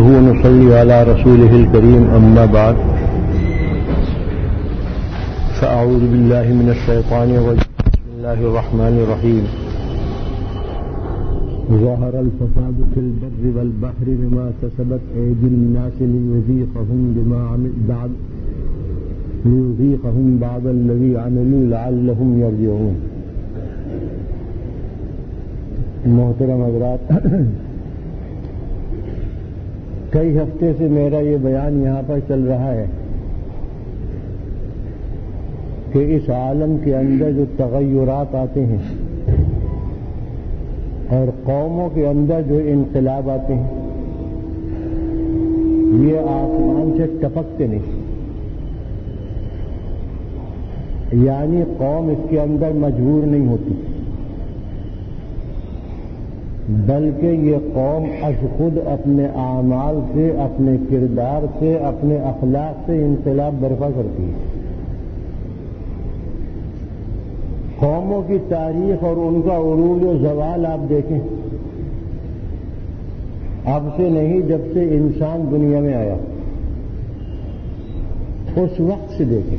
نحمده ونصلي على رسوله الكريم أما بعد فأعوذ بالله من الشيطان الرجيم بسم الله الرحمن الرحيم ظهر الفساد في البر والبحر بما كسبت أيدي الناس ليذيقهم بعض الذي عملوا لعلهم يرجعون. محترم حضرات، کئی ہفتے سے میرا یہ بیان یہاں پر چل رہا ہے کہ اس عالم کے اندر جو تغیرات آتے ہیں اور قوموں کے اندر جو انقلاب آتے ہیں یہ آسمان سے ٹپکتے نہیں، یعنی قوم اس کے اندر مجبور نہیں ہوتی، بلکہ یہ قوم از خود اپنے اعمال سے، اپنے کردار سے، اپنے اخلاق سے انقلاب برپا کرتی ہے. قوموں کی تاریخ اور ان کا عروج و زوال آپ دیکھیں، اب سے نہیں، جب سے انسان دنیا میں آیا اس وقت سے دیکھیں،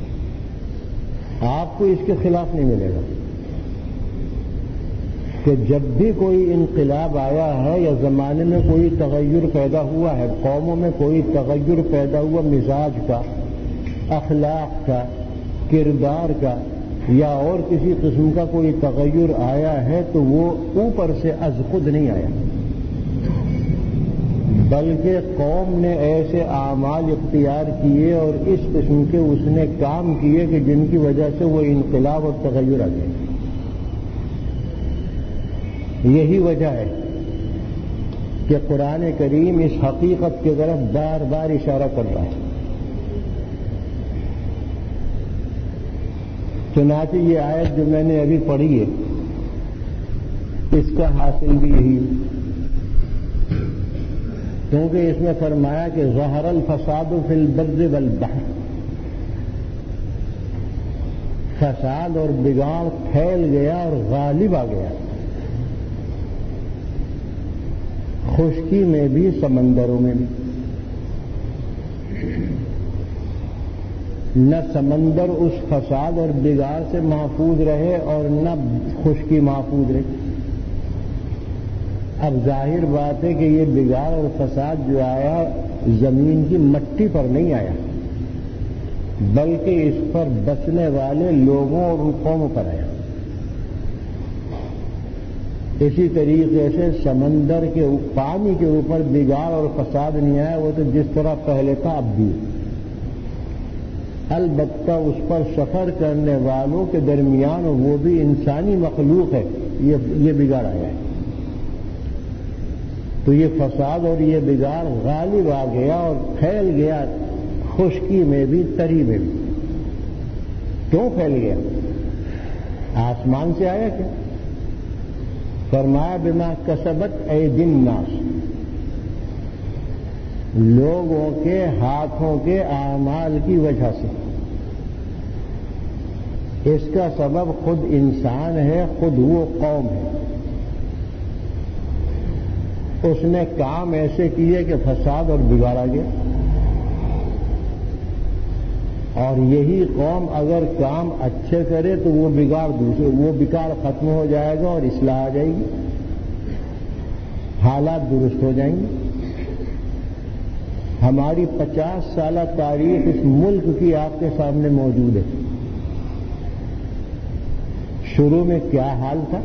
آپ کو اس کے خلاف نہیں ملے گا کہ جب بھی کوئی انقلاب آیا ہے یا زمانے میں کوئی تغیر پیدا ہوا ہے، قوموں میں کوئی تغیر پیدا ہوا مزاج کا، اخلاق کا، کردار کا یا اور کسی قسم کا کوئی تغیر آیا ہے تو وہ اوپر سے از خود نہیں آیا، بلکہ قوم نے ایسے اعمال اختیار کیے اور اس قسم کے اس نے کام کیے کہ جن کی وجہ سے وہ انقلاب اور تغیر آ گئے. یہی وجہ ہے کہ قرآن کریم اس حقیقت کی طرف بار بار اشارہ کر رہا ہے. چنانچہ یہ آیت جو میں نے ابھی پڑھی ہے اس کا حاصل بھی یہی ہے، کیونکہ اس میں فرمایا کہ ظہر الفساد فی البر والبحر، فساد اور بگاڑ پھیل گیا اور غالب آ گیا، خشکی میں بھی سمندروں میں بھی. نہ سمندر اس فساد اور بگاڑ سے محفوظ رہے اور نہ خشکی محفوظ رہے. اب ظاہر بات ہے کہ یہ بگاڑ اور فساد جو آیا زمین کی مٹی پر نہیں آیا، بلکہ اس پر بسنے والے لوگوں اور ان قوموں پر آیا. اسی طریقے سے سمندر کے پانی کے اوپر بگاڑ اور فساد نہیں آیا، وہ تو جس طرح پہلے تھا اب بھی، البتہ اس پر سفر کرنے والوں کے درمیان وہ بھی انسانی مخلوق ہے، یہ بگاڑ آیا ہے. تو یہ فساد اور یہ بگاڑ غالب آ گیا اور پھیل گیا، خشکی میں بھی تری میں بھی. کیوں پھیل گیا؟ آسمان سے آیا کیا؟ فرمایا بما کسبت ایدی الناس، لوگوں کے ہاتھوں کے اعمال کی وجہ سے. اس کا سبب خود انسان ہے، خود وہ قوم ہے. اس نے کام ایسے کیے کہ فساد اور بگاڑ آ گیا، اور یہی قوم اگر کام اچھے کرے تو وہ بگاڑ ختم ہو جائے گا اور اصلاح آ جائے گی، حالات درست ہو جائیں گے. ہماری 50 سالہ تاریخ اس ملک کی آپ کے سامنے موجود ہے. شروع میں کیا حال تھا،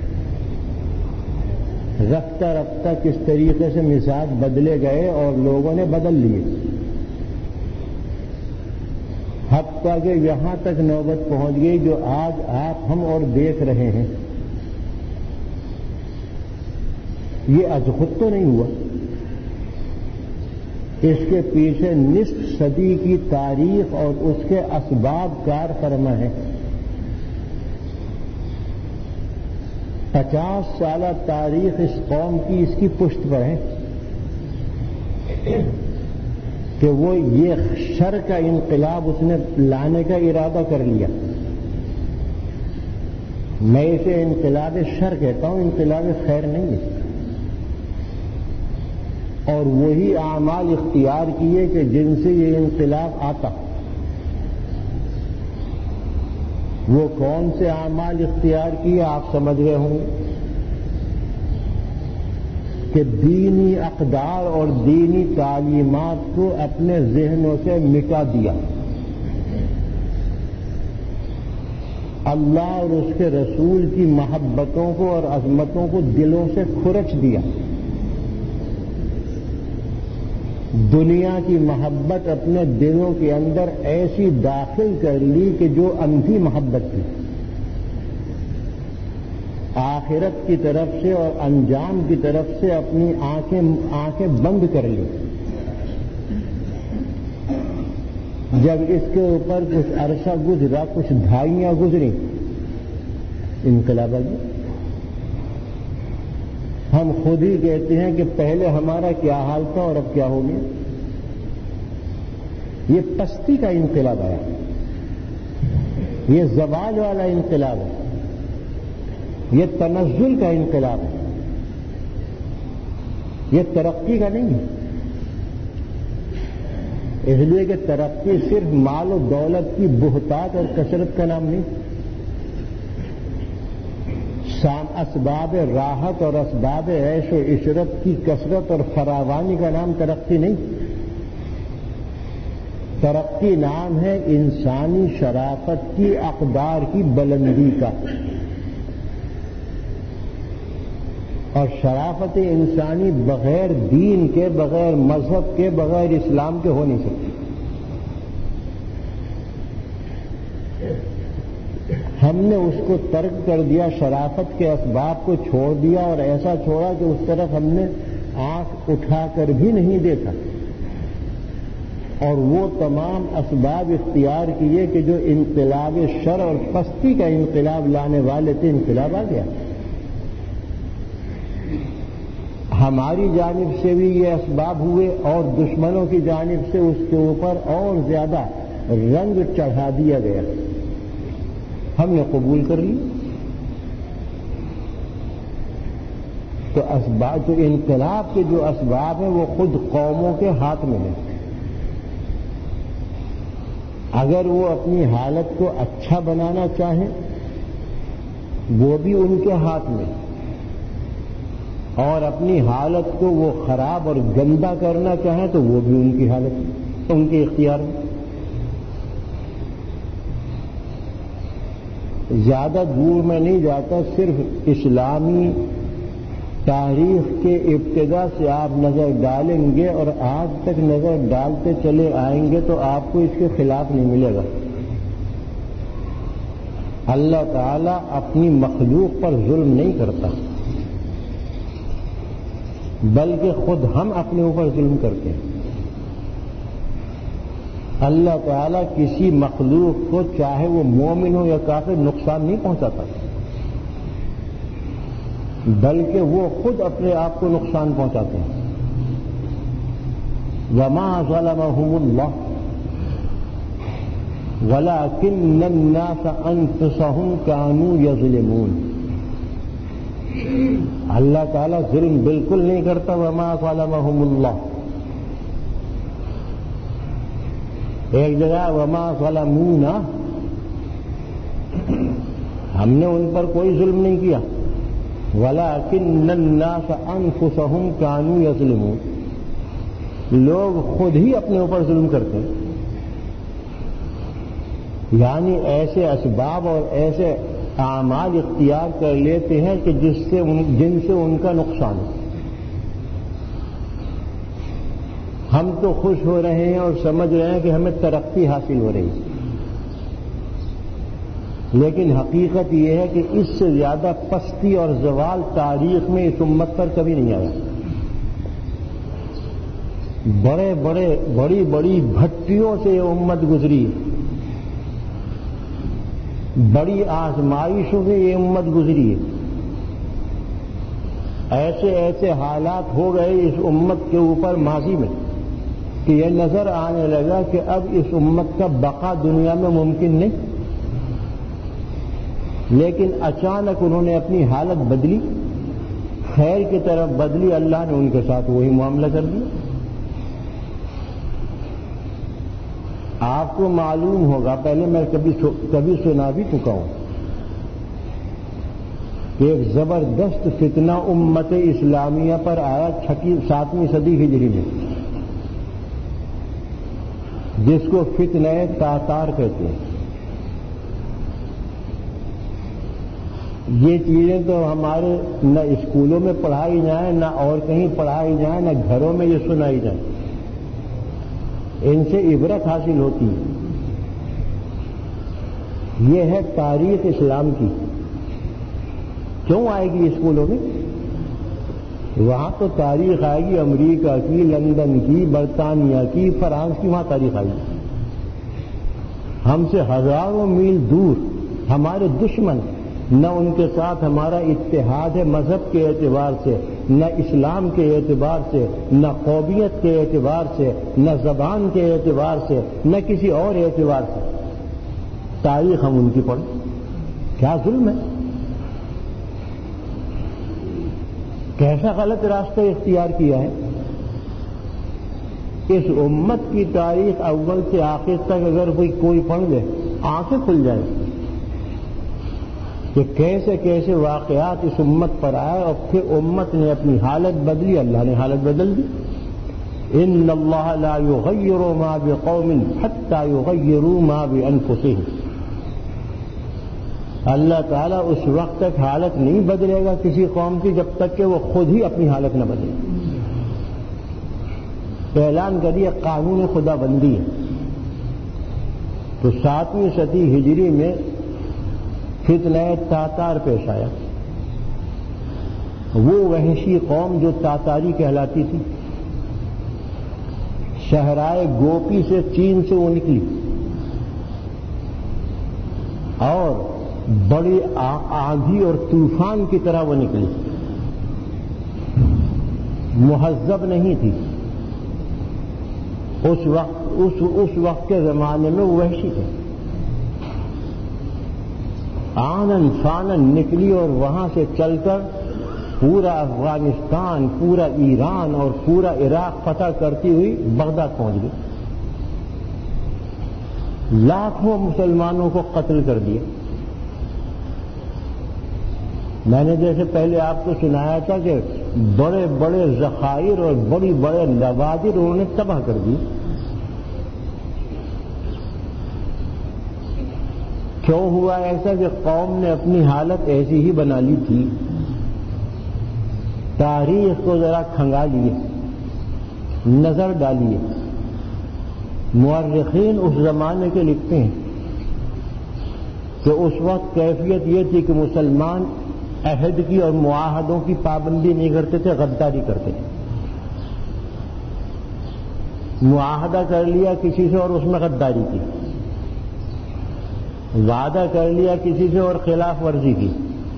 رفتہ رفتہ کس طریقے سے مزاج بدلے گئے اور لوگوں نے بدل لیے، حتیٰ کہ یہاں تک نوبت پہنچ گئی جو آج آپ ہم اور دیکھ رہے ہیں. یہ از خود تو نہیں ہوا، اس کے پیچھے نصف صدی کی تاریخ اور اس کے اسباب کار فرما ہے. 50 سالہ تاریخ اس قوم کی اس کی پشت پر ہے کہ وہ یہ شر کا انقلاب اس نے لانے کا ارادہ کر لیا. میں اسے انقلاب شر کہتا ہوں، انقلاب خیر نہیں ہے. اور وہی اعمال اختیار کیے کہ جن سے یہ انقلاب آتا. وہ کون سے اعمال اختیار کیے آپ سمجھ رہے ہوں کہ دینی اقدار اور دینی تعلیمات کو اپنے ذہنوں سے مٹا دیا. اللہ اور اس کے رسول کی محبتوں کو اور عظمتوں کو دلوں سے کھرچ دیا. دنیا کی محبت اپنے دلوں کے اندر ایسی داخل کر لی کہ جو اندھی محبت تھی. آخرت کی طرف سے اور انجام کی طرف سے اپنی آنکھیں بند کر لی. جب اس کے اوپر کچھ عرصہ گزرا، کچھ دھائیاں گزری، انقلاب آ گیا. ہم خود ہی کہتے ہیں کہ پہلے ہمارا کیا حال تھا اور اب کیا ہو گیا. یہ پستی کا انقلاب آیا، یہ زوال والا انقلاب ہے، یہ تنزل کا انقلاب ہے، یہ ترقی کا نہیں ہے. اس لیے کہ ترقی صرف مال و دولت کی بہتات اور کثرت کا نام نہیں. اسباب راحت اور اسباب عیش و عشرت کی کثرت اور فراوانی کا نام ترقی نہیں. ترقی نام ہے انسانی شرافت کی اقدار کی بلندی کا. اور شرافت انسانی بغیر دین کے، بغیر مذہب کے، بغیر اسلام کے ہو نہیں سکتی. ہم نے اس کو ترک کر دیا، شرافت کے اسباب کو چھوڑ دیا، اور ایسا چھوڑا کہ اس طرف ہم نے آنکھ اٹھا کر بھی نہیں دیکھا. اور وہ تمام اسباب اختیار کیے کہ جو انقلاب شر اور پستی کا انقلاب لانے والے تھے، انقلاب آ گیا. ہماری جانب سے بھی یہ اسباب ہوئے اور دشمنوں کی جانب سے اس کے اوپر اور زیادہ رنگ چڑھا دیا گیا. ہم نے قبول کر لی. تو اسباب، تو انقلاب کے جو اسباب ہیں وہ خود قوموں کے ہاتھ میں ہیں. اگر وہ اپنی حالت کو اچھا بنانا چاہیں وہ بھی ان کے ہاتھ میں، اور اپنی حالت کو وہ خراب اور گندا کرنا چاہیں تو وہ بھی ان کی حالت میں، ان کے اختیار میں. زیادہ دور میں نہیں جاتا، صرف اسلامی تاریخ کے ابتدا سے آپ نظر ڈالیں گے اور آج تک نظر ڈالتے چلے آئیں گے تو آپ کو اس کے خلاف نہیں ملے گا. اللہ تعالیٰ اپنی مخلوق پر ظلم نہیں کرتا، بلکہ خود ہم اپنے اوپر ظلم کرتے ہیں. اللہ تعالیٰ کسی مخلوق کو چاہے وہ مومن ہو یا کافر نقصان نہیں پہنچاتا، بلکہ وہ خود اپنے آپ کو نقصان پہنچاتے ہیں. وما ظلمهم اللہ ولكن الناس انفسهم كانوا يظلمون. اللہ تعالیٰ ظلم بالکل نہیں کرتا. وما ظلمهم اللہ، ایک جگہ وما ظلمونا، ہم نے ان پر کوئی ظلم نہیں کیا. ولكن الناس انفسهم كانوا يظلمون، لوگ خود ہی اپنے اوپر ظلم کرتے ہیں. یعنی ایسے اسباب اور ایسے اعمال اختیار کر لیتے ہیں کہ جن سے ان کا نقصان ہے. ہم تو خوش ہو رہے ہیں اور سمجھ رہے ہیں کہ ہمیں ترقی حاصل ہو رہی ہے، لیکن حقیقت یہ ہے کہ اس سے زیادہ پستی اور زوال تاریخ میں اس امت پر کبھی نہیں آیا. بڑی بڑی بھٹیوں سے یہ امت گزری، بڑی آزمائشوں سے یہ امت گزری. ایسے ایسے حالات ہو گئے اس امت کے اوپر ماضی میں کہ یہ نظر آنے لگا کہ اب اس امت کا بقا دنیا میں ممکن نہیں. لیکن اچانک انہوں نے اپنی حالت بدلی، خیر کی طرف بدلی، اللہ نے ان کے ساتھ وہی معاملہ کر دیا۔ آپ کو معلوم ہوگا، پہلے میں کبھی سنا بھی چکا ہوں کہ ایک زبردست فتنہ امت اسلامیہ پر آیا 7ویں صدی ہجری میں، جس کو فتنہ تاتار کہتے ہیں۔ یہ چیزیں تو ہمارے نہ اسکولوں میں پڑھائی جائیں، نہ اور کہیں پڑھائی جائیں، نہ گھروں میں یہ سنائی جائیں، ان سے عبرت حاصل ہوتی ہے۔ یہ ہے تاریخ اسلام کی۔ کیوں آئے گی اسکولوں میں؟ وہاں تو تاریخ آئے گی امریکہ کی، لندن کی، برطانیہ کی، فرانس کی، وہاں تاریخ آئے گی۔ ہم سے ہزاروں میل دور ہمارے دشمن، نہ ان کے ساتھ ہمارا اتحاد ہے مذہب کے اعتبار سے، نہ اسلام کے اعتبار سے، نہ قومیت کے اعتبار سے، نہ زبان کے اعتبار سے، نہ کسی اور اعتبار سے۔ تاریخ ہم ان کی پڑھیں، کیا ظلم ہے، کیسا غلط راستہ اختیار کیا ہے۔ اس امت کی تاریخ اول سے آخر تک اگر کوئی پڑھ لے، آنکھیں کھل جائیں کہ کیسے کیسے واقعات اس امت پر آئے، اور پھر امت نے اپنی حالت بدلی، اللہ نے حالت بدل دی۔ ان اللہ لا یغیر ما بقوم حتی یغیروا ما بانفسهم۔ اللہ تعالیٰ اس وقت تک حالت نہیں بدلے گا کسی قوم کی جب تک کہ وہ خود ہی اپنی حالت نہ بدلے۔ اعلان کریے قانون خدا بندی ہے۔ تو 7ویں صدی ہجری میں فتنہ تاتار پیش آیا۔ وہ وحشی قوم جو تاتاری کہلاتی تھی، صحرائے گوپی سے، چین سے وہ نکلی، اور بڑی آندھی اور طوفان کی طرح وہ نکلی، مہذب نہیں تھی۔ اس وقت کے زمانے میں وہ وحشی تھے۔ آنن فانن نکلی اور وہاں سے چل کر پورا افغانستان، پورا ایران اور پورا عراق فتح کرتی ہوئی بغداد پہنچ گئی۔ لاکھوں مسلمانوں کو قتل کر دیا۔ میں نے جیسے پہلے آپ کو سنایا تھا کہ بڑے بڑے ذخائر اور بڑے نوادر انہوں نے تباہ کر دی۔ کیوں ہوا ایسا؟ کہ قوم نے اپنی حالت ایسی ہی بنا لی تھی۔ تاریخ کو ذرا کھنگا لیے، نظر ڈالیے۔ مورخین اس زمانے کے لکھتے ہیں کہ اس وقت کیفیت یہ تھی کہ مسلمان عہد کی اور معاہدوں کی پابندی نہیں کرتے تھے، غداری کرتے تھے۔ معاہدہ کر لیا کسی سے اور اس میں غداری کی، وعدہ کر لیا کسی سے اور خلاف ورزی کی۔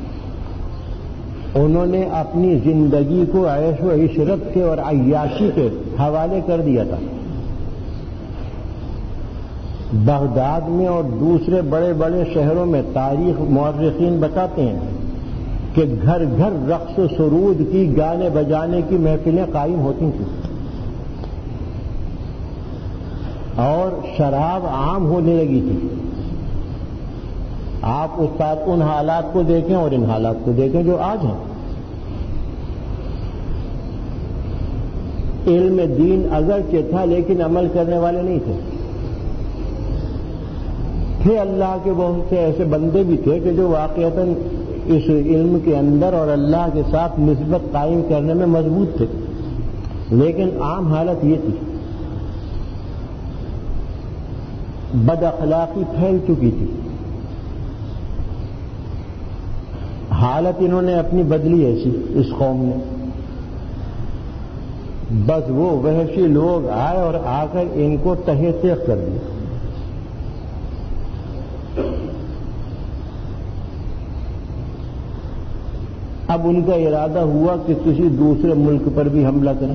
انہوں نے اپنی زندگی کو عیش و عشرت کے اور عیاشی کے حوالے کر دیا تھا۔ بغداد میں اور دوسرے بڑے بڑے شہروں میں تاریخ مورخین بتاتے ہیں کہ گھر گھر رقص و سرود کی، گانے بجانے کی محفلیں قائم ہوتی تھیں، اور شراب عام ہونے لگی تھی۔ آپ ان حالات کو دیکھیں اور ان حالات کو دیکھیں جو آج ہیں۔ علم دین اگرچہ تھا لیکن عمل کرنے والے نہیں تھے۔ اللہ کے بہت سے ایسے بندے بھی تھے کہ جو واقعتاً اس علم کے اندر اور اللہ کے ساتھ نسبت قائم کرنے میں مضبوط تھے، لیکن عام حالت یہ تھی، بد اخلاقی پھیل چکی تھی۔ حالت انہوں نے اپنی بدلی ایسی اس قوم نے، بس وہ وحشی لوگ آئے اور آ کر ان کو تہہ تیغ کر دیا۔ اب ان کا ارادہ ہوا کہ کسی دوسرے ملک پر بھی حملہ کریں۔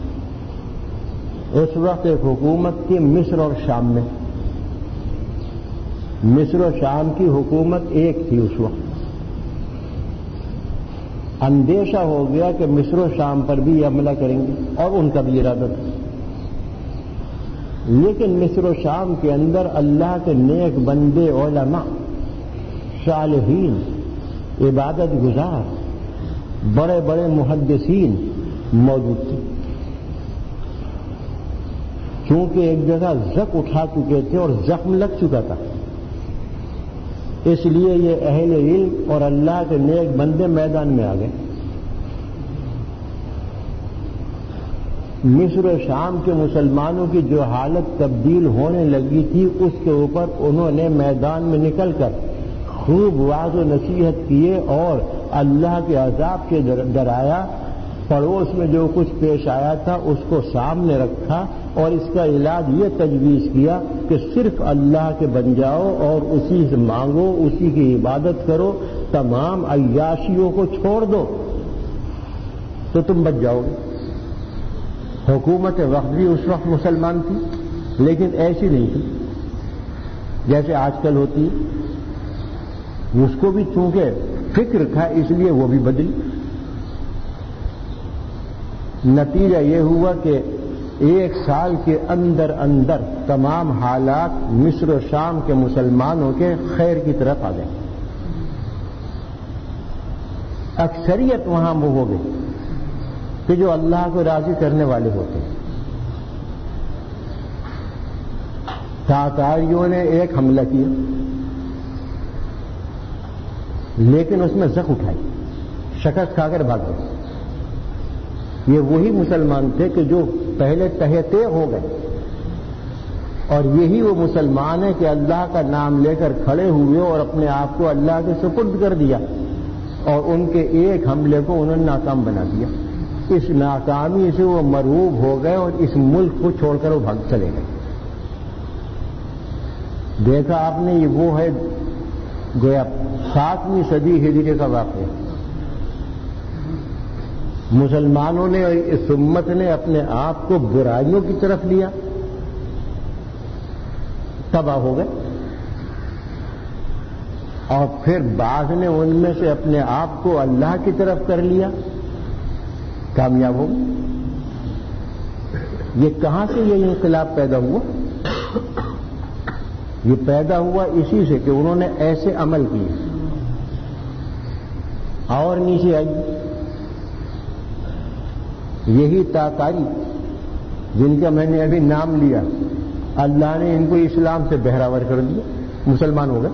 اس وقت ایک حکومت تھی مصر اور شام میں، مصر و شام کی حکومت ایک تھی اس وقت، اندیشہ ہو گیا کہ مصر و شام پر بھی یہ حملہ کریں گے، اور ان کا بھی ارادہ تھا۔ لیکن مصر و شام کے اندر اللہ کے نیک بندے، علماء، صالحین، عبادت گزار، بڑے بڑے محدثین موجود تھے۔ چونکہ ایک جگہ زخ اٹھا چکے تھے اور زخم لگ چکا تھا، اس لیے یہ اہل علم اور اللہ کے نیک بندے میدان میں آ گئے۔ مصر و شام کے مسلمانوں کی جو حالت تبدیل ہونے لگی تھی، اس کے اوپر انہوں نے میدان میں نکل کر خوب وعظ و نصیحت کیے اور اللہ کے عذاب سے ڈرایا۔ پڑوس میں جو کچھ پیش آیا تھا اس کو سامنے رکھا اور اس کا علاج یہ تجویز کیا کہ صرف اللہ کے بن جاؤ اور اسی سے مانگو، اسی کی عبادت کرو، تمام عیاشیوں کو چھوڑ دو تو تم بچ جاؤ گے۔ حکومت وقت بھی اس وقت مسلمان تھی، لیکن ایسی نہیں تھی جیسے آج کل ہوتی ہے۔ اس کو بھی چونکہ فکر تھا اس لیے وہ بھی بدلی۔ نتیجہ یہ ہوا کہ 1 سال کے اندر اندر تمام حالات مصر و شام کے مسلمانوں کے خیر کی طرف آ گئے۔ اکثریت وہاں وہ ہو گئی کہ جو اللہ کو راضی کرنے والے ہوتے ہیں۔ تاتاریوں نے ایک حملہ کیا، لیکن اس میں زخم اٹھائی، شکست کھا کر بھاگ گئے۔ یہ وہی مسلمان تھے کہ جو پہلے تہتے ہو گئے، اور یہی وہ مسلمان ہیں کہ اللہ کا نام لے کر کھڑے ہوئے اور اپنے آپ کو اللہ کے سپرد کر دیا، اور ان کے ایک حملے کو انہوں نے ناکام بنا دیا۔ اس ناکامی سے وہ مرعوب ہو گئے اور اس ملک کو چھوڑ کر وہ بھاگ چلے گئے۔ دیکھا آپ نے، یہ وہ ہے گویا 7ویں صدی ہجری کا واقعہ۔ مسلمانوں نے اور اس امت نے اپنے آپ کو برائیوں کی طرف لیا، تباہ ہو گئے، اور پھر بعض نے ان میں سے اپنے آپ کو اللہ کی طرف کر لیا، کامیاب ہو گئے۔ یہ کہاں سے یہ انقلاب پیدا ہوا؟ یہ پیدا ہوا اسی سے کہ انہوں نے ایسے عمل کیے۔ اور نیچے آئی یہی تاتاری جن کا میں نے ابھی نام لیا، اللہ نے ان کو اسلام سے بہراور کر دیا، مسلمان ہو گئے۔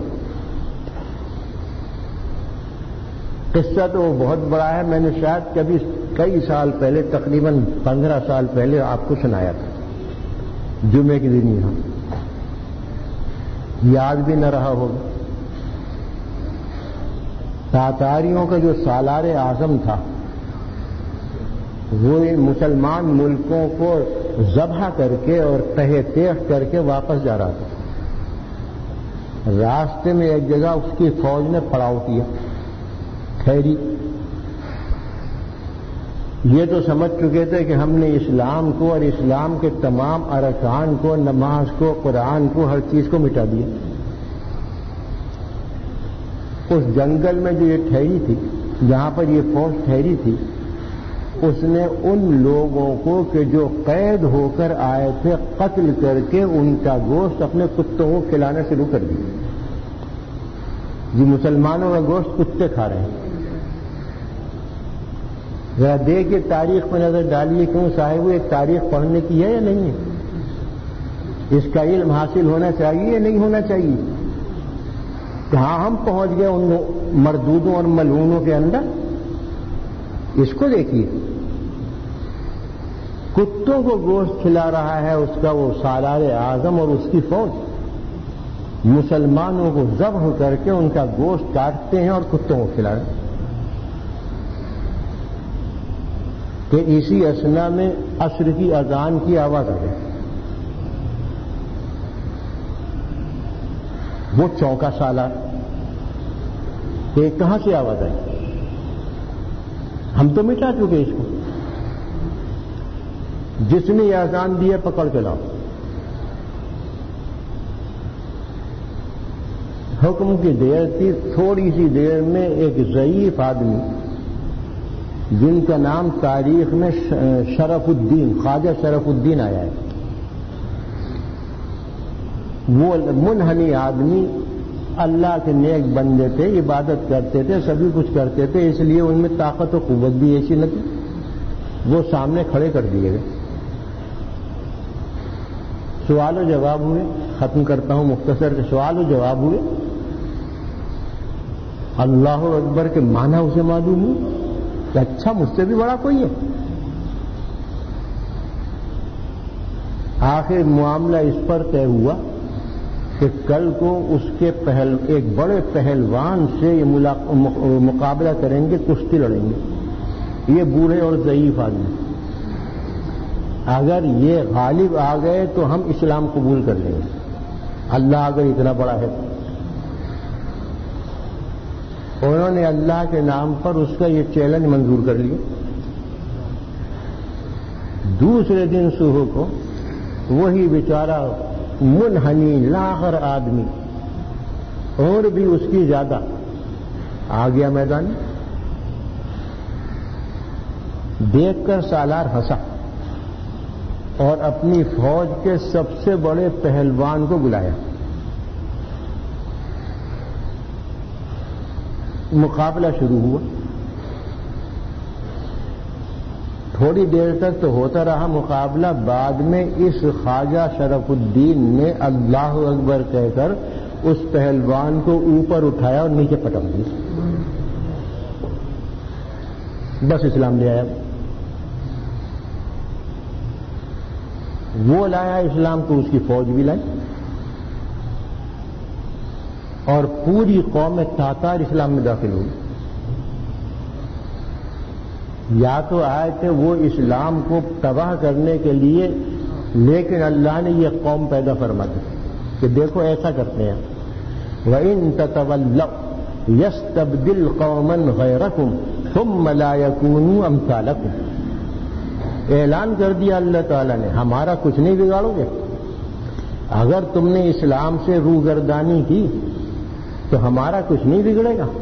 قصہ تو بہت بڑا ہے، میں نے شاید کبھی کئی سال پہلے، تقریباً 15 سال پہلے آپ کو سنایا تھا، جمعے کے دن یہاں، یاد بھی نہ رہا ہوگا۔ تاتاریوں کا جو سالار اعظم تھا وہ ان مسلمان ملکوں کو ذبح کر کے اور تہہ تیغ کر کے واپس جا رہا تھا۔ راستے میں ایک جگہ اس کی فوج نے پڑاؤ کیا، ٹھہری۔ یہ تو سمجھ چکے تھے کہ ہم نے اسلام کو اور اسلام کے تمام ارکان کو، نماز کو، قرآن کو، ہر چیز کو مٹا دیا۔ اس جنگل میں جو یہ ٹھہری تھی، جہاں پر یہ فوج ٹھہری تھی، اس نے ان لوگوں کو کہ جو قید ہو کر آئے تھے قتل کر کے ان کا گوشت اپنے کتوں کو کھلانا شروع کر دیا۔ جی مسلمانوں کا گوشت کتے کھا رہے ہیں۔ ذرا دیکھیے تاریخ پر نظر ڈالیے، کیوں صاحب ایک تاریخ پڑھنے کی ہے یا نہیں ہے؟ اس کا علم حاصل ہونا چاہیے یا نہیں ہونا چاہیے؟ کہاں ہم پہنچ گئے ان مردودوں اور ملعونوں کے اندر؟ اس کو دیکھیے، کتوں کو گوشت کھلا رہا ہے اس کا وہ سالار اعظم اور اس کی فوج، مسلمانوں کو ذبح کر کے ان کا گوشت کاٹتے ہیں اور کتوں کو کھلا رہے ہیں۔ کہ اسی اثنا میں عصر کی اذان کی آواز آ گئی، وہ چونکا سالار کہ کہاں سے آواز آئی؟ ہم تو مٹا چکے اس کو، جس نے یہ اذان دی ہے پکڑ کے لاؤ۔ حکم کی دیر تھی، تھوڑی سی دیر میں ایک ضعیف آدمی جن کا نام تاریخ میں شرف الدین، خواجہ شرف الدین آیا ہے. وہ منحنی آدمی اللہ کے نیک بندے تھے، عبادت کرتے تھے، سبھی کچھ کرتے تھے، اس لیے ان میں طاقت و قوت بھی ایسی نہ تھی. وہ سامنے کھڑے کر دیے گئے. سوال و جواب ہوئے. ختم کرتا ہوں مختصر کے سوال و جواب ہوئے. اللہ اکبر کے معنی اسے معلوم ہوئی کہ اچھا مجھ سے بھی بڑا کوئی ہے. آخر معاملہ اس پر طے ہوا کہ کل کو اس کے ایک بڑے پہلوان سے یہ مقابلہ کریں گے، کشتی لڑیں گے. یہ بوڑھے اور ضعیف آدمی، اگر یہ غالب آ گئے تو ہم اسلام قبول کر لیں گے، اللہ اگر اتنا بڑا ہے. انہوں نے اللہ کے نام پر اس کا یہ چیلنج منظور کر لیا. دوسرے دن صبح کو وہی بیچارہ منحنی لاغر آدمی، اور بھی اس کی زیادہ، آ گیا میدان. دیکھ کر سالار ہنسا اور اپنی فوج کے سب سے بڑے پہلوان کو بلایا. مقابلہ شروع ہوا. تھوڑی دیر تک تو ہوتا رہا مقابلہ. بعد میں اس خواجہ شرف الدین نے اللہ اکبر کہہ کر اس پہلوان کو اوپر اٹھایا اور نیچے پٹک دیا. بس اسلام لے آیا. وہ لایا اسلام تو اس کی فوج بھی لائی، اور پوری قوم تاتار اسلام میں داخل ہوئی. یا تو آئے تھے وہ اسلام کو تباہ کرنے کے لیے، لیکن اللہ نے یہ قوم پیدا فرما دی کہ دیکھو ایسا کرتے ہیں. وَإِن تَتَوَلَّوْا يَسْتَبْدِلْ قَوْمًا غَيْرَكُمْ ثُمَّ لَا يَكُونُوا أَمْثَالَكُمْ. اعلان کر دیا اللہ تعالیٰ نے، ہمارا کچھ نہیں بگاڑو گے. اگر تم نے اسلام سے روگردانی کی تو ہمارا کچھ نہیں بگڑے گا.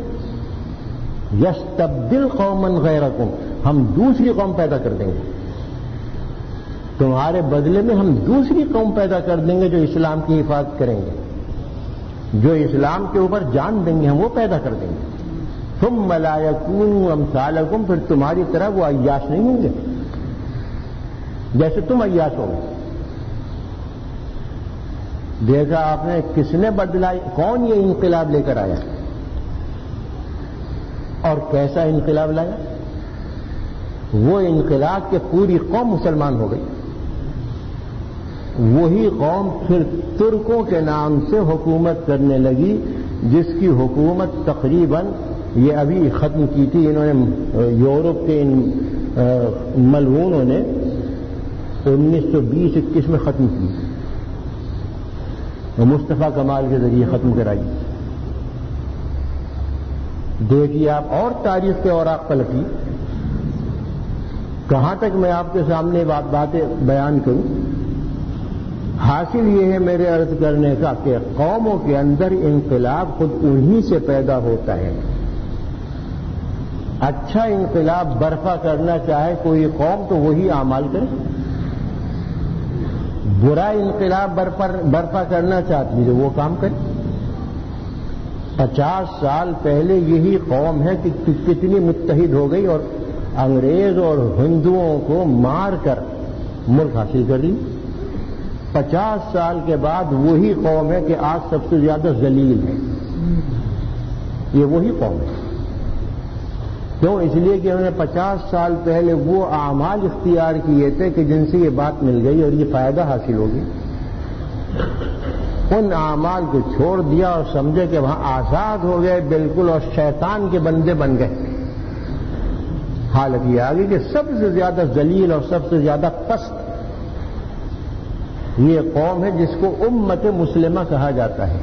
یستبدل قومن غیرکم، ہم دوسری قوم پیدا کر دیں گے تمہارے بدلے میں. ہم دوسری قوم پیدا کر دیں گے جو اسلام کی حفاظت کریں گے، جو اسلام کے اوپر جان دیں گے، ہم وہ پیدا کر دیں گے. ثم لا یکونوا امثالکم، پھر تمہاری طرح وہ عیاش نہیں ہوں گے جیسے تم عیاش ہو گے. دیکھا آپ نے کس نے بدلا، کون یہ انقلاب لے کر آیا اور کیسا انقلاب لایا. وہ انقلاب کے پوری قوم مسلمان ہو گئی. وہی قوم پھر ترکوں کے نام سے حکومت کرنے لگی، جس کی حکومت تقریباً یہ ابھی ختم کی تھی انہوں نے، یورپ کے ان ملعونوں نے 1920-21 میں ختم کی، مصطفیٰ کمال کے ذریعے ختم کرائی. دیکھیے آپ اور تاریخ کے اوراق پلٹی. کہاں تک میں آپ کے سامنے باتیں بیان کروں. حاصل یہ ہے میرے عرض کرنے کا کہ قوموں کے اندر انقلاب خود انہی سے پیدا ہوتا ہے. اچھا انقلاب برپا کرنا چاہے کوئی قوم تو وہی اعمال کرے. برا انقلاب برپا کرنا چاہتی ہے وہ کام کرے. 50 سال پہلے یہی قوم ہے کہ کتنی متحد ہو گئی اور انگریز اور ہندوؤں کو مار کر ملک حاصل کر لی. 50 سال کے بعد وہی قوم ہے کہ آج سب سے زیادہ ذلیل ہے. یہ وہی قوم ہے. کیوں؟ اس لیے کہ انہوں نے 50 سال پہلے وہ اعمال اختیار کیے تھے کہ جن سے یہ بات مل گئی اور یہ فائدہ حاصل ہو گیا. ان اعمال کو چھوڑ دیا اور سمجھے کہ وہاں آزاد ہو گئے بالکل اور شیطان کے بندے بن گئے. حالت یہ آ گئی کہ سب سے زیادہ ذلیل اور سب سے زیادہ پست یہ قوم ہے جس کو امت مسلمہ کہا جاتا ہے.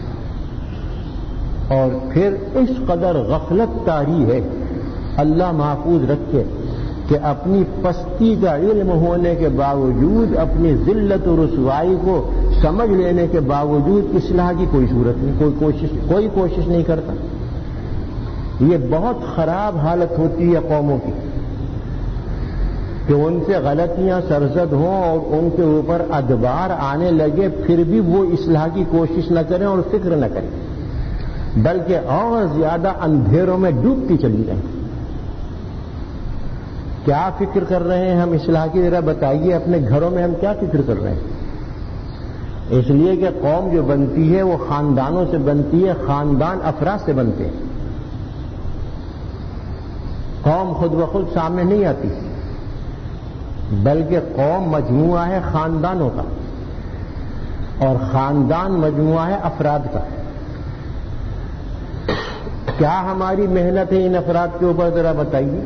اور پھر اس قدر غفلت طاری ہے، اللہ محفوظ رکھے، کہ اپنی پستی کا علم ہونے کے باوجود، اپنی ذلت و رسوائی کو سمجھ لینے کے باوجود اصلاح کی کوئی صورت نہیں، کوئی کوشش نہیں کرتا. یہ بہت خراب حالت ہوتی ہے قوموں کی. کہ ان سے غلطیاں سرزد ہوں اور ان کے اوپر ادبار آنے لگے، پھر بھی وہ اصلاح کی کوشش نہ کریں اور فکر نہ کریں، بلکہ اور زیادہ اندھیروں میں ڈوبتی چلی رہیں۔ کیا فکر کر رہے ہیں ہم اصلاح کی؟ ذرا بتائیے، اپنے گھروں میں ہم کیا فکر کر رہے ہیں؟ اس لیے کہ قوم جو بنتی ہے وہ خاندانوں سے بنتی ہے، خاندان افراد سے بنتے ہیں۔ قوم خود بخود سامنے نہیں آتی، بلکہ قوم مجموعہ ہے خاندانوں کا، اور خاندان مجموعہ ہے افراد کا۔ کیا ہماری محنت ہے ان افراد کے اوپر؟ ذرا بتائیے،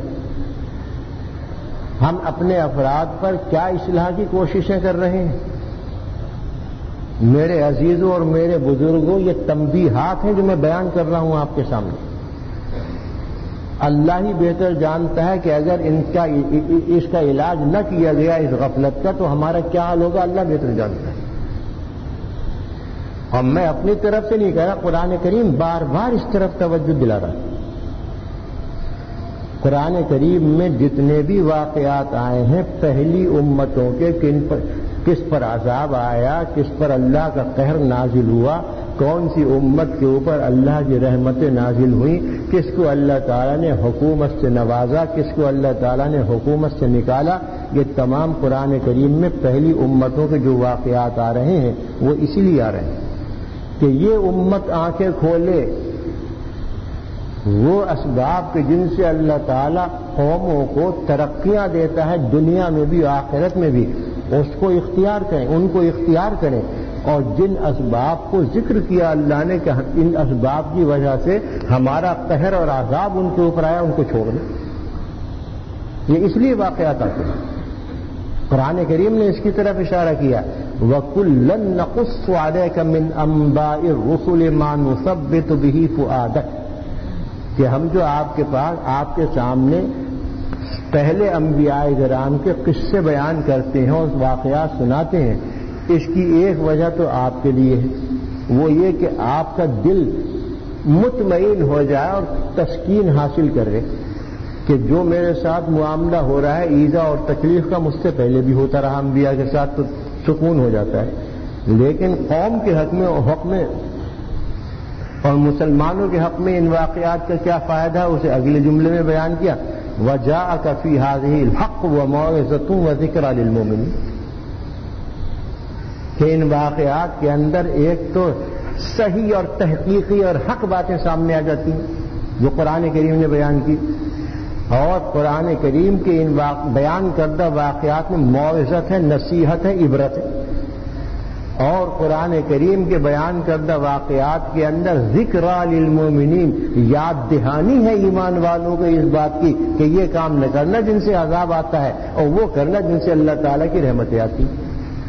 ہم اپنے افراد پر کیا اصلاح کی کوششیں کر رہے ہیں؟ میرے عزیزوں اور میرے بزرگوں، یہ تنبیہات ہیں جو میں بیان کر رہا ہوں آپ کے سامنے۔ اللہ ہی بہتر جانتا ہے کہ اگر اس کا علاج نہ کیا گیا اس غفلت کا تو ہمارا کیا حال ہوگا، اللہ بہتر جانتا ہے۔ اور میں اپنی طرف سے نہیں کہہ رہا، قرآن کریم بار بار اس طرف توجہ دلا رہا ہے۔ قرآن کریم میں جتنے بھی واقعات آئے ہیں پہلی امتوں کے، کس پر عذاب آیا، کس پر اللہ کا قہر نازل ہوا، کون سی امت کے اوپر اللہ کی رحمتیں نازل ہوئیں، کس کو اللہ تعالیٰ نے حکومت سے نوازا، کس کو اللہ تعالیٰ نے حکومت سے نکالا، یہ تمام قرآن کریم میں پہلی امتوں کے جو واقعات آ رہے ہیں وہ اسی لیے آ رہے ہیں کہ یہ امت آنکھیں کھولے وہ اسباب کے جن سے اللہ تعالیٰ قوموں کو ترقیاں دیتا ہے دنیا میں بھی آخرت میں بھی، اس کو اختیار کریں، ان کو اختیار کریں، اور جن اسباب کو ذکر کیا اللہ نے کہ ان اسباب کی وجہ سے ہمارا قہر اور عذاب ان کے اوپر آیا، ان کو چھوڑ دیں۔ یہ اس لیے واقعات آتے ہیں۔ قرآن کریم نے اس کی طرف اشارہ کیا، وَكُلًّا نَقُصُّ عَلَيْكَ مِنْ أَنْبَاءِ الرُّسُلِ مَا نُثَبِّتُ بِهِ فُؤَادَكَ، کہ ہم جو آپ کے پاس، آپ کے سامنے پہلے انبیاء کرام کے قصے بیان کرتے ہیں اور واقعات سناتے ہیں، اس کی ایک وجہ تو آپ کے لیے ہے، وہ یہ کہ آپ کا دل مطمئن ہو جائے اور تسکین حاصل کرے کہ جو میرے ساتھ معاملہ ہو رہا ہے ایذا اور تکلیف کا، مجھ سے پہلے بھی ہوتا رہا انبیاء کے ساتھ، تو سکون ہو جاتا ہے۔ لیکن قوم کے حق میں اور مسلمانوں کے حق میں ان واقعات کا کیا فائدہ ہے، اسے اگلے جملے میں بیان کیا، وَجَاءَكَ فِي هَذِهِ الْحَقُّ وَمَوْعِظَةٌ وَذِكْرَىٰ لِلْمُؤْمِنِينَ، کہ ان واقعات کے اندر ایک تو صحیح اور تحقیقی اور حق باتیں سامنے آ جاتی ہیں جو قرآن کریم نے بیان کی، اور قرآن کریم کے ان بیان کردہ واقعات میں موعظت ہے، نصیحت ہے، عبرت ہے، اور قرآن کریم کے بیان کردہ واقعات کے اندر ذکرى للمؤمنین، یاد دہانی ہے ایمان والوں کو اس بات کی کہ یہ کام نہ کرنا جن سے عذاب آتا ہے، اور وہ کرنا جن سے اللہ تعالیٰ کی رحمتیں آتی ہیں۔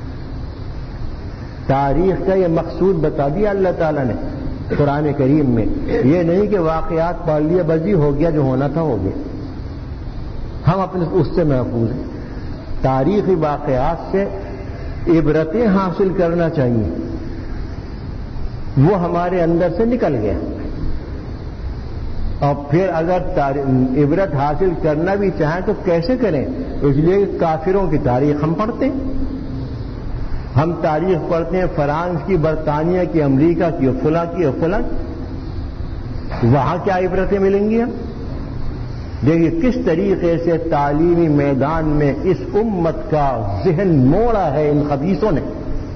تاریخ کا یہ مقصود بتا دیا اللہ تعالیٰ نے قرآن کریم میں، یہ نہیں کہ واقعات پڑھ لیے بس ہو گیا، جو ہونا تھا ہو گیا، ہم اپنے اس سے محفوظ ہیں۔ تاریخی واقعات سے عبرتیں حاصل کرنا چاہیے، وہ ہمارے اندر سے نکل گیا، اور پھر اگر عبرت حاصل کرنا بھی چاہیں تو کیسے کریں؟ اس لیے کافروں کی تاریخ ہم پڑھتے ہیں، ہم تاریخ پڑھتے ہیں فرانس کی، برطانیہ کی، امریکہ کی، اور فلاں کی اور فلاں، وہاں کیا عبرتیں ملیں گی؟ ہم دیکھیے کس طریقے سے تعلیمی میدان میں اس امت کا ذہن موڑا ہے ان خبیثوں نے،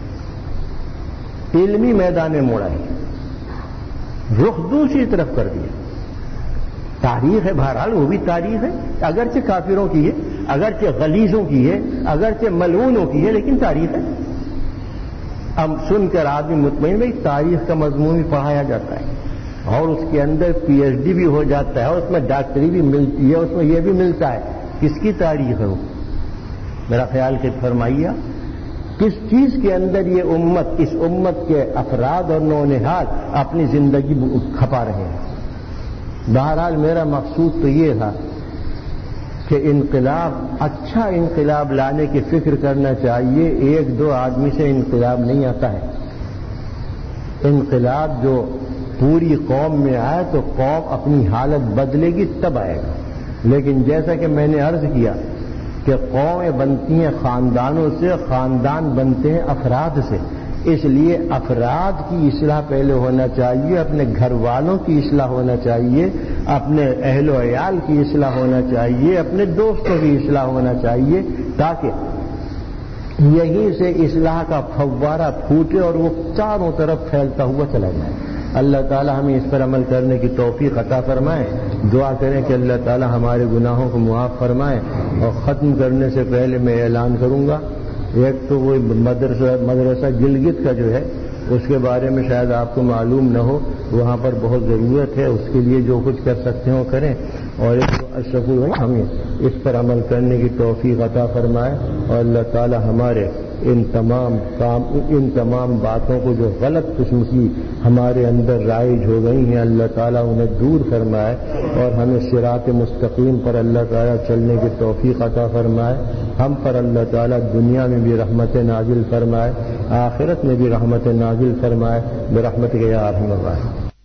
علمی میدان میں موڑا ہے، رخ دوسری طرف کر دیا۔ تاریخ ہے، بہرحال وہ بھی تاریخ ہے، اگرچہ کافروں کی ہے، اگرچہ غلیظوں کی ہے، اگرچہ ملعونوں کی ہے، لیکن تاریخ ہے۔ اب سن کر آدمی مطمئن بھائی تاریخ کا مضمون بھی پڑھایا جاتا ہے، اور اس کے اندر پی ایچ ڈی بھی ہو جاتا ہے، اور اس میں ڈاکٹری بھی ملتی ہے، اس میں یہ بھی ملتا ہے۔ کس کی تاریخ ہے وہ؟ میرا خیال کہ فرمائیے کس چیز کے اندر یہ امت، اس امت کے افراد اور نونہاد اپنی زندگی کھپا رہے ہیں۔ بہرحال میرا مقصود تو یہ تھا کہ انقلاب، اچھا انقلاب لانے کی فکر کرنا چاہیے، ایک دو آدمی سے انقلاب نہیں آتا ہے۔ انقلاب جو پوری قوم میں آئے تو قوم اپنی حالت بدلے گی تب آئے گا، لیکن جیسا کہ میں نے عرض کیا کہ قومیں بنتی ہیں خاندانوں سے، خاندان بنتے ہیں افراد سے. اس لیے افراد کی اصلاح پہلے ہونا چاہیے، اپنے گھر والوں کی اصلاح ہونا چاہیے، اپنے اہل و عیال کی اصلاح ہونا چاہیے، اپنے دوستوں کی اصلاح ہونا چاہیے، تاکہ یہیں سے اصلاح کا فوارہ پھوٹے اور وہ چاروں طرف پھیلتا ہوا چلا جائے. اللہ تعالی ہمیں اس پر عمل کرنے کی توفیق عطا فرمائے. دعا کریں کہ اللہ تعالی ہمارے گناہوں کو معاف فرمائے. اور ختم کرنے سے پہلے میں اعلان کروں گا، ایک تو وہ مدرسہ گلگت کا جو ہے اس کے بارے میں شاید آپ کو معلوم نہ ہو، وہاں پر بہت ضرورت ہے، اس کے لیے جو کچھ کر سکتے ہوں کریں. اور ایک تو اشرف ہمیں اس پر عمل کرنے کی توفیق عطا فرمائے. اور اللہ تعالی ہمارے ان تمام باتوں کو جو غلط قسم کی ہمارے اندر رائج ہو گئی ہیں، اللہ تعالیٰ انہیں دور فرمائے اور ہمیں صراط مستقیم پر اللہ تعالیٰ چلنے کی توفیق عطا فرمائے. ہم پر اللہ تعالیٰ دنیا میں بھی رحمت نازل فرمائے، آخرت میں بھی رحمت نازل فرمائے برحمتک یا ارحم الراحمین.